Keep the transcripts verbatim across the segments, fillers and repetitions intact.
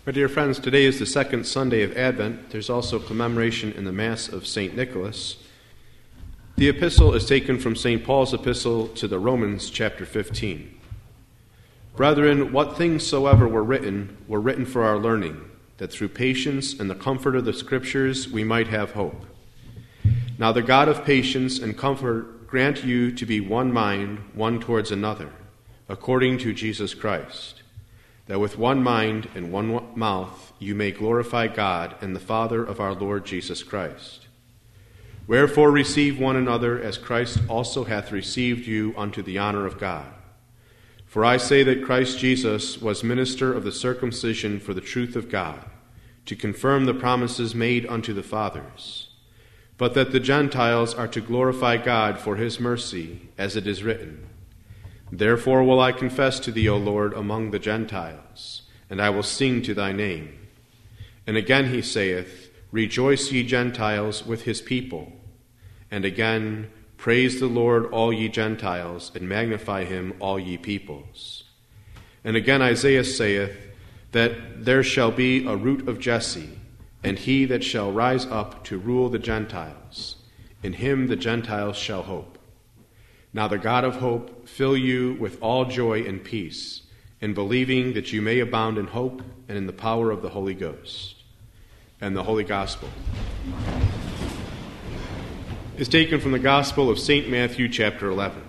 My dear friends, today is the second Sunday of Advent. There's also commemoration in the Mass of Saint Nicholas. The epistle is taken from Saint Paul's epistle to the Romans, chapter fifteen. Brethren, what things soever were written, were written for our learning, that through patience and the comfort of the Scriptures we might have hope. Now the God of patience and comfort grant you to be one mind, one towards another, according to Jesus Christ, that with one mind and one mouth you may glorify God and the Father of our Lord Jesus Christ. Wherefore receive one another as Christ also hath received you unto the honor of God. For I say that Christ Jesus was minister of the circumcision for the truth of God, to confirm the promises made unto the fathers, but that the Gentiles are to glorify God for his mercy, as it is written, Therefore will I confess to thee, O Lord, among the Gentiles, and I will sing to thy name. And again he saith, Rejoice, ye Gentiles, with his people. And again, Praise the Lord, all ye Gentiles, and magnify him, all ye peoples. And again Isaiah saith, That there shall be a root of Jesse, and he that shall rise up to rule the Gentiles. In him the Gentiles shall hope. Now the God of hope fill you with all joy and peace, in believing that you may abound in hope and in the power of the Holy Ghost. And the Holy Gospel is taken from the Gospel of Saint Matthew, chapter eleven.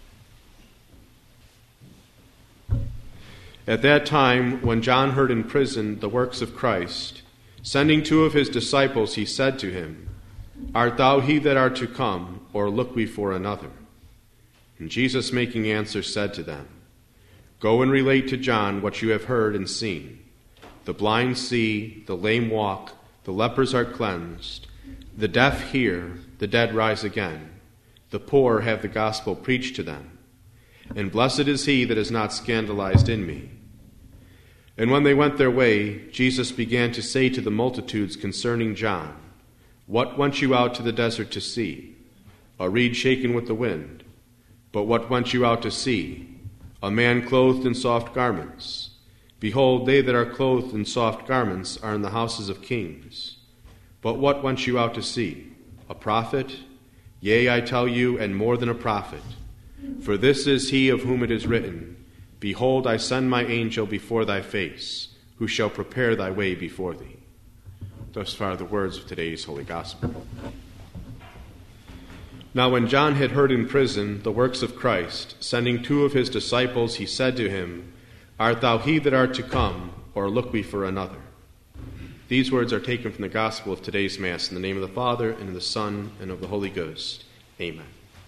At that time, when John heard in prison the works of Christ, sending two of his disciples, he said to him, Art thou he that art to come, or look we for another? And Jesus, making answer, said to them, Go and relate to John what you have heard and seen. The blind see, the lame walk, the lepers are cleansed, the deaf hear, the dead rise again, the poor have the gospel preached to them. And blessed is he that is not scandalized in me. And when they went their way, Jesus began to say to the multitudes concerning John, What went you out to the desert to see? A reed shaken with the wind. But what went you out to see? A man clothed in soft garments. Behold, they that are clothed in soft garments are in the houses of kings. But what went you out to see? A prophet? Yea, I tell you, and more than a prophet. For this is he of whom it is written, Behold, I send my angel before thy face, who shall prepare thy way before thee. Thus far the words of today's Holy Gospel. Now when John had heard in prison the works of Christ, sending two of his disciples, he said to him, Art thou he that art to come, or look we for another? These words are taken from the Gospel of today's Mass, in the name of the Father, and of the Son, and of the Holy Ghost. Amen.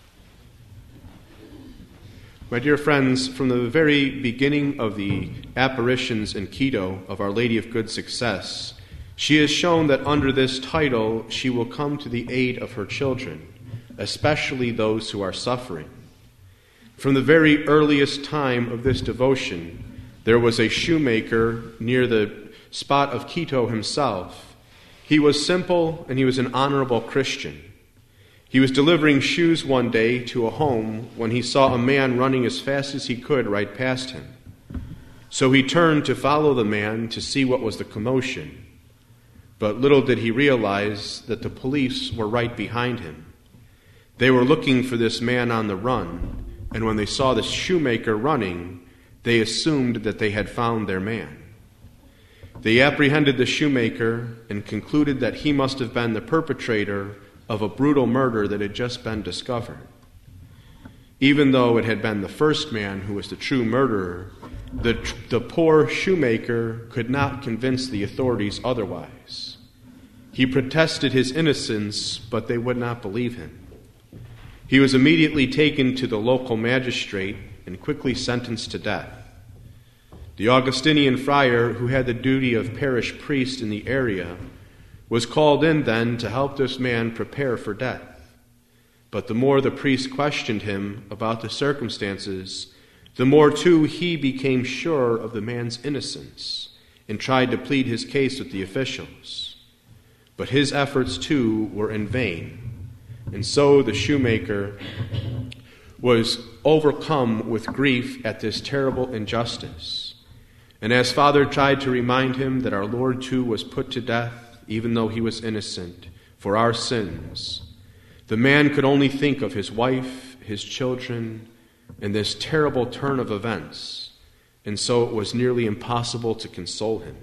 My dear friends, from the very beginning of the apparitions in Quito of Our Lady of Good Success, she has shown that under this title she will come to the aid of her children, especially those who are suffering. From the very earliest time of this devotion, there was a shoemaker near the spot of Quito himself. He was simple and he was an honorable Christian. He was delivering shoes one day to a home when he saw a man running as fast as he could right past him. So he turned to follow the man to see what was the commotion. But little did he realize that the police were right behind him. They were looking for this man on the run, and when they saw the shoemaker running, they assumed that they had found their man. They apprehended the shoemaker and concluded that he must have been the perpetrator of a brutal murder that had just been discovered. Even though it had been the first man who was the true murderer, the, the poor shoemaker could not convince the authorities otherwise. He protested his innocence, but they would not believe him. He was immediately taken to the local magistrate and quickly sentenced to death. The Augustinian friar, who had the duty of parish priest in the area, was called in then to help this man prepare for death. But the more the priest questioned him about the circumstances, the more too he became sure of the man's innocence and tried to plead his case with the officials. But his efforts too were in vain. And so the shoemaker was overcome with grief at this terrible injustice. And as Father tried to remind him that our Lord too was put to death, even though he was innocent, for our sins, the man could only think of his wife, his children, and this terrible turn of events, and so it was nearly impossible to console him.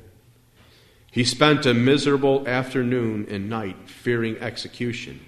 He spent a miserable afternoon and night fearing execution,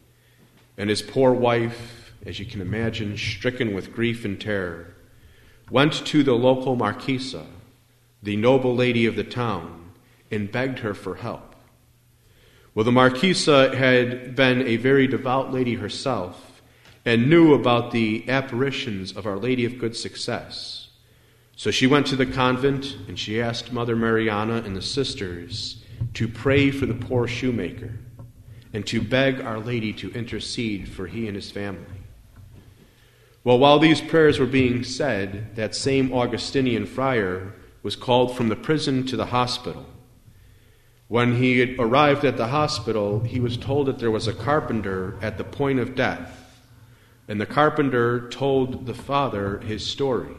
and his poor wife, as you can imagine, stricken with grief and terror, went to the local marquesa, the noble lady of the town, and begged her for help. Well, the marquesa had been a very devout lady herself and knew about the apparitions of Our Lady of Good Success. So she went to the convent and she asked Mother Mariana and the sisters to pray for the poor shoemaker and to beg Our Lady to intercede for he and his family. Well, while these prayers were being said, that same Augustinian friar was called from the prison to the hospital. When he had arrived at the hospital, he was told that there was a carpenter at the point of death, and the carpenter told the father his story.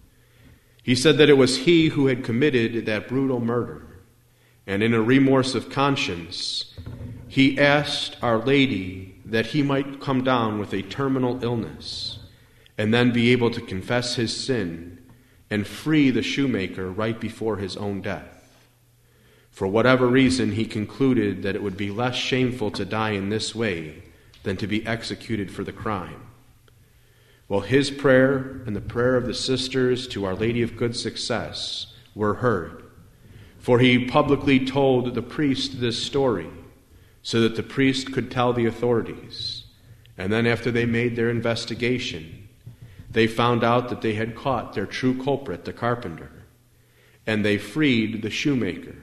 He said that it was he who had committed that brutal murder, and in a remorse of conscience, he asked Our Lady that he might come down with a terminal illness and then be able to confess his sin and free the shoemaker right before his own death. For whatever reason, he concluded that it would be less shameful to die in this way than to be executed for the crime. Well, his prayer and the prayer of the sisters to Our Lady of Good Success were heard, for he publicly told the priest this story so that the priest could tell the authorities. And then after they made their investigation, they found out that they had caught their true culprit, the carpenter, and they freed the shoemaker.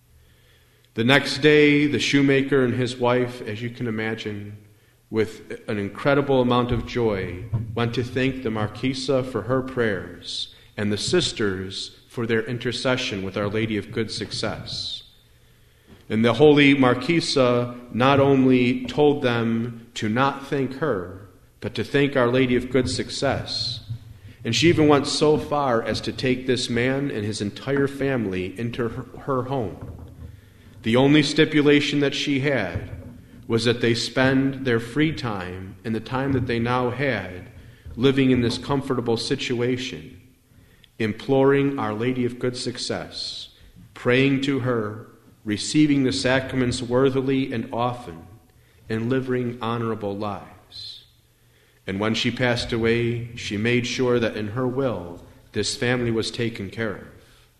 The next day, the shoemaker and his wife, as you can imagine, with an incredible amount of joy, went to thank the marquesa for her prayers and the sisters for their intercession with Our Lady of Good Success. And the holy marquesa not only told them to not thank her, but to thank Our Lady of Good Success. And she even went so far as to take this man and his entire family into her, her home. The only stipulation that she had was that they spend their free time and the time that they now had living in this comfortable situation, imploring Our Lady of Good Success, praying to her, receiving the sacraments worthily and often, and living honorable lives. And when she passed away, she made sure that in her will, this family was taken care of.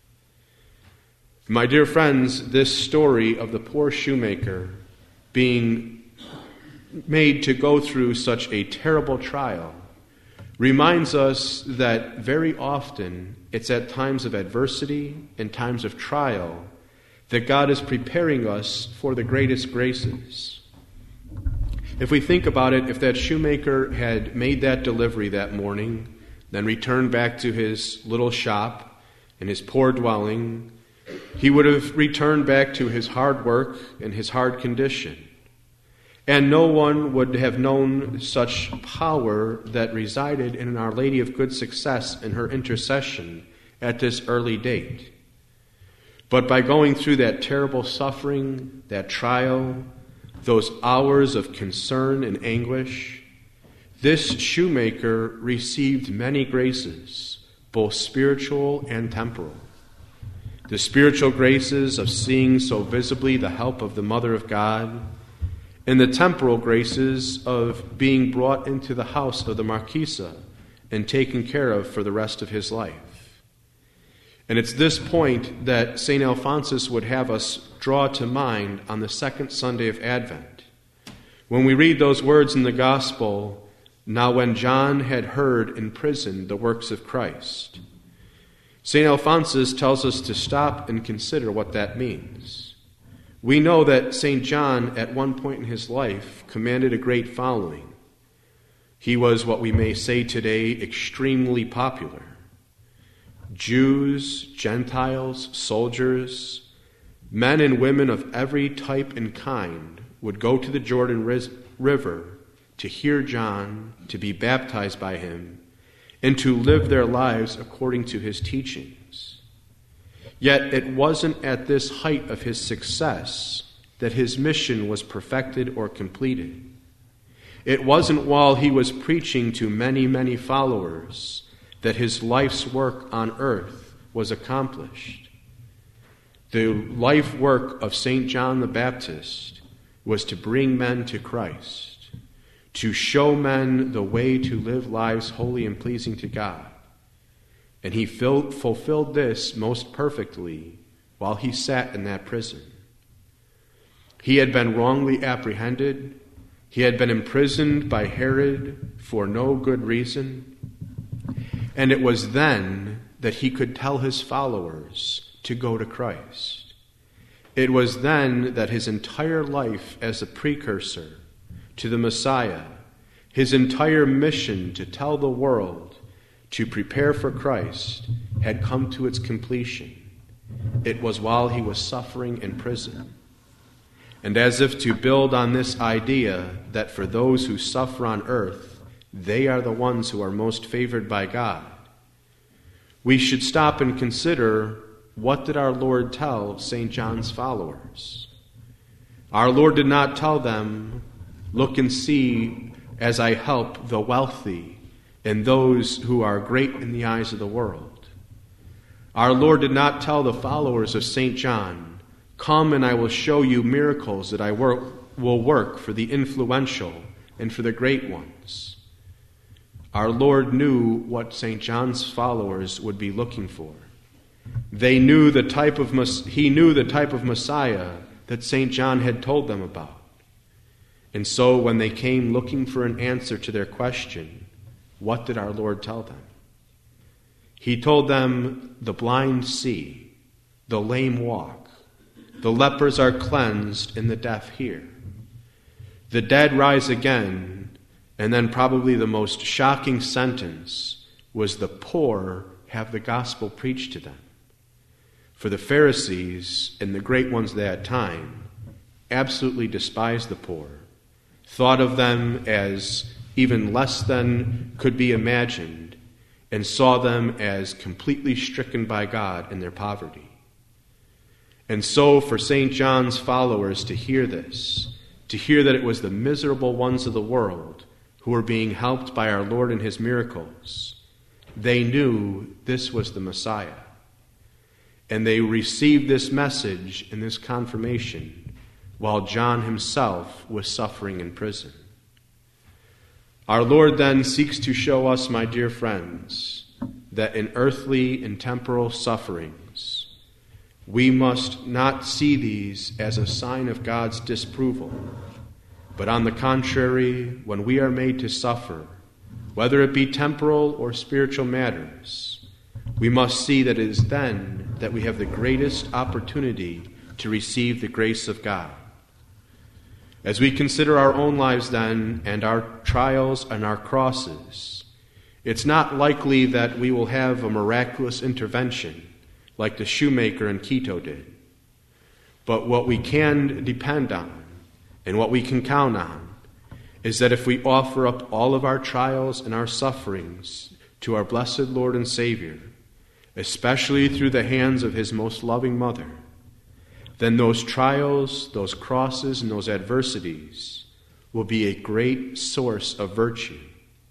My dear friends, this story of the poor shoemaker being made to go through such a terrible trial reminds us that very often it's at times of adversity and times of trial that God is preparing us for the greatest graces. If we think about it, if that shoemaker had made that delivery that morning, then returned back to his little shop and his poor dwelling, he would have returned back to his hard work and his hard condition. And no one would have known such power that resided in Our Lady of Good Success in her intercession at this early date. But by going through that terrible suffering, that trial, those hours of concern and anguish, this shoemaker received many graces, both spiritual and temporal. The spiritual graces of seeing so visibly the help of the Mother of God, and the temporal graces of being brought into the house of the marquesa and taken care of for the rest of his life. And it's this point that Saint Alphonsus would have us draw to mind on the second Sunday of Advent. When we read those words in the Gospel, "Now when John had heard in prison the works of Christ," Saint Alphonsus tells us to stop and consider what that means. We know that Saint John, at one point in his life, commanded a great following. He was what we may say today extremely popular. Jews, Gentiles, soldiers, men and women of every type and kind would go to the Jordan River to hear John, to be baptized by him, and to live their lives according to his teachings. Yet it wasn't at this height of his success that his mission was perfected or completed. It wasn't while he was preaching to many, many followers that his life's work on earth was accomplished. The life work of Saint John the Baptist was to bring men to Christ, to show men the way to live lives holy and pleasing to God. And he filled, fulfilled this most perfectly while he sat in that prison. He had been wrongly apprehended. He had been imprisoned by Herod for no good reason. And it was then that he could tell his followers to go to Christ. It was then that his entire life as a precursor to the Messiah, his entire mission to tell the world to prepare for Christ, had come to its completion. It was while he was suffering in prison. And as if to build on this idea that for those who suffer on earth, they are the ones who are most favored by God, we should stop and consider, what did our Lord tell Saint John's followers? Our Lord did not tell them, look and see as I help the wealthy and those who are great in the eyes of the world. Our Lord did not tell the followers of Saint John, come and I will show you miracles that I work, will work for the influential and for the great ones. Our Lord knew what Saint John's followers would be looking for. They knew the type of he knew the type of Messiah that Saint John had told them about. And so when they came looking for an answer to their question, what did our Lord tell them? He told them, the blind see, the lame walk, the lepers are cleansed, and the deaf hear. The dead rise again, and then probably the most shocking sentence was the poor have the gospel preached to them. For the Pharisees and the great ones of that time absolutely despised the poor, thought of them as even less than could be imagined, and saw them as completely stricken by God in their poverty. And so for Saint John's followers to hear this, to hear that it was the miserable ones of the world who were being helped by our Lord in his miracles, they knew this was the Messiah. And they received this message and this confirmation while John himself was suffering in prison. Our Lord then seeks to show us, my dear friends, that in earthly and temporal sufferings, we must not see these as a sign of God's disapproval, but on the contrary, when we are made to suffer, whether it be temporal or spiritual matters, we must see that it is then that we have the greatest opportunity to receive the grace of God. As we consider our own lives then, and our trials and our crosses, it's not likely that we will have a miraculous intervention like the shoemaker in Quito did. But what we can depend on and what we can count on is that if we offer up all of our trials and our sufferings to our blessed Lord and Savior, especially through the hands of his most loving mother, then those trials, those crosses, and those adversities will be a great source of virtue.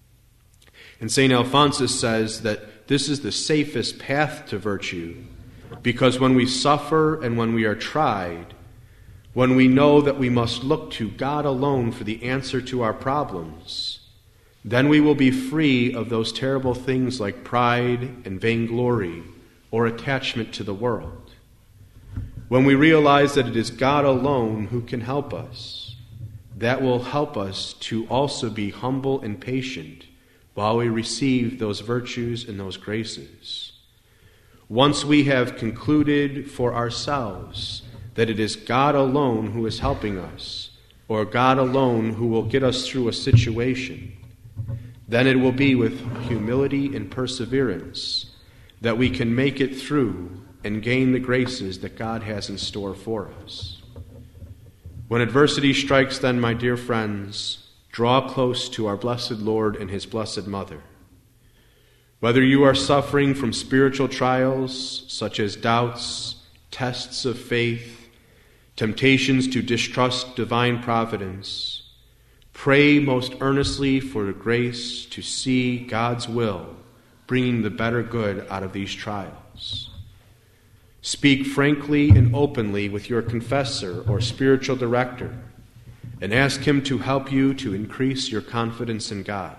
And Saint Alphonsus says that this is the safest path to virtue, because when we suffer and when we are tried, when we know that we must look to God alone for the answer to our problems, then we will be free of those terrible things like pride and vainglory or attachment to the world. When we realize that it is God alone who can help us, that will help us to also be humble and patient while we receive those virtues and those graces. Once we have concluded for ourselves that it is God alone who is helping us, or God alone who will get us through a situation, then it will be with humility and perseverance that we can make it through and gain the graces that God has in store for us. When adversity strikes, then, my dear friends, draw close to our blessed Lord and his blessed Mother. Whether you are suffering from spiritual trials such as doubts, tests of faith, temptations to distrust divine providence, pray most earnestly for the grace to see God's will bringing the better good out of these trials. Speak frankly and openly with your confessor or spiritual director and ask him to help you to increase your confidence in God.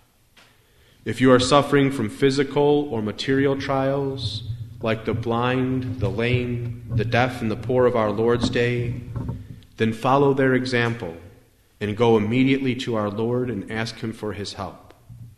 If you are suffering from physical or material trials, like the blind, the lame, the deaf, and the poor of our Lord's day, then follow their example and go immediately to our Lord and ask him for his help.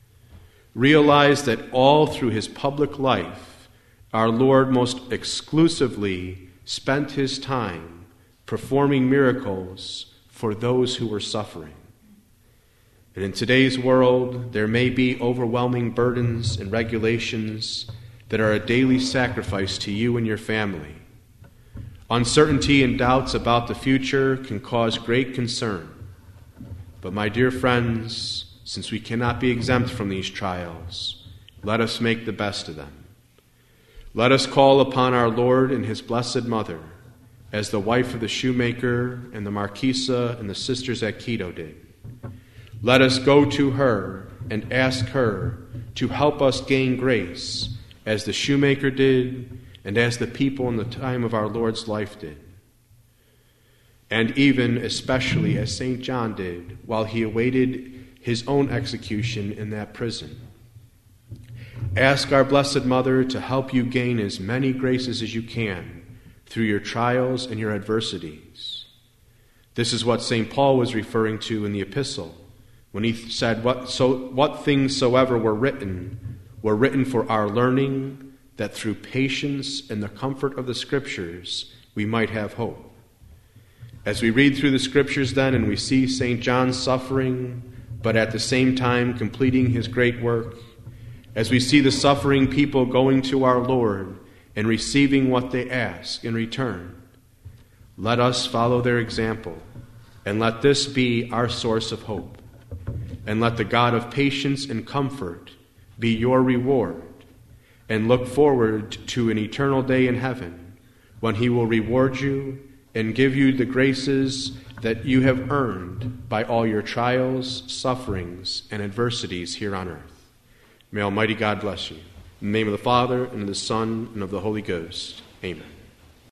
Realize that all through his public life, our Lord most exclusively spent his time performing miracles for those who were suffering. And in today's world, there may be overwhelming burdens and regulations that are a daily sacrifice to you and your family. Uncertainty and doubts about the future can cause great concern. But my dear friends, since we cannot be exempt from these trials, let us make the best of them. Let us call upon our Lord and his Blessed Mother, as the wife of the shoemaker and the Marquisa and the sisters at Quito did. Let us go to her and ask her to help us gain grace, as the shoemaker did and as the people in the time of our Lord's life did. And even, especially, as Saint John did while he awaited his own execution in that prison. Ask our Blessed Mother to help you gain as many graces as you can through your trials and your adversities. This is what Saint Paul was referring to in the epistle, when he said, what, so, what things soever were written, were written for our learning, that through patience and the comfort of the Scriptures we might have hope. As we read through the Scriptures then, and we see Saint John suffering, but at the same time completing his great work, as we see the suffering people going to our Lord and receiving what they ask in return, let us follow their example, and let this be our source of hope. And let the God of patience and comfort be your reward, and look forward to an eternal day in heaven when he will reward you and give you the graces that you have earned by all your trials, sufferings, and adversities here on earth. May Almighty God bless you. In the name of the Father, and of the Son, and of the Holy Ghost. Amen.